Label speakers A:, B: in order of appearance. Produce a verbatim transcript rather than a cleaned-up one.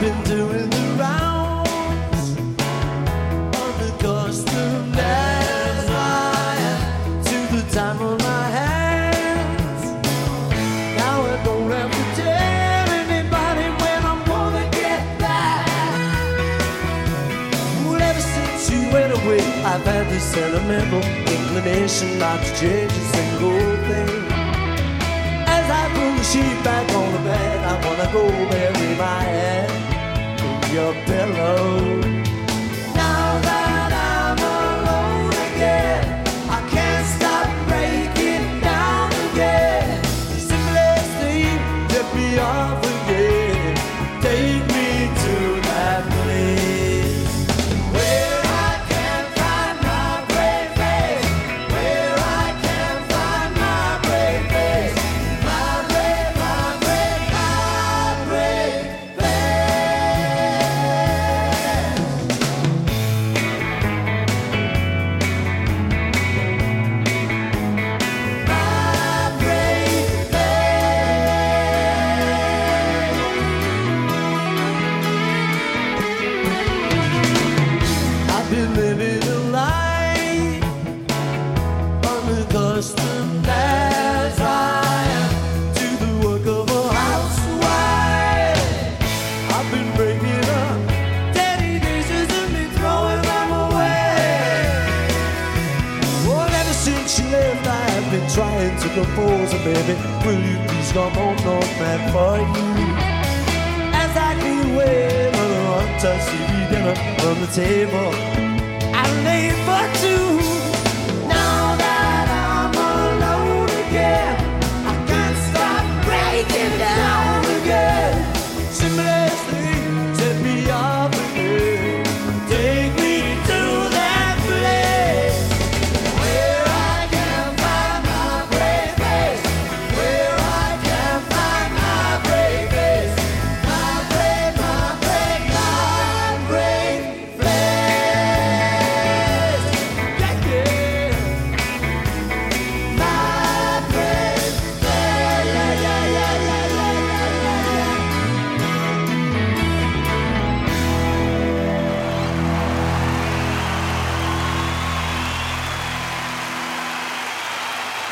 A: been doing the rounds on the custom as I am to the time on my hands. Now I don't have to tell anybody when I'm gonna get back. Well, ever since you went away, I've had this sentimental inclination not to change a single thing. As I pull the sheet back on the bed, I wanna go bury my head in your pillow. Now that I'm alone again, I can't stop breaking down again. The simplest thing, let me off again. Take me to that place where I can find my brave face, where I can find my brave face, my brave, my brave, my brave I've been living a life unaccustomed as I am to the work of a housewife. I've been breaking up daddy dishes and be throwing them away. Well, ever since she left, I have been trying to compose a baby. Will you please come on, North Man, for you? As I can wait on a untouched T V dinner on the table, I lay for two. Now that I'm alone again, I can't stop breaking down again. Simply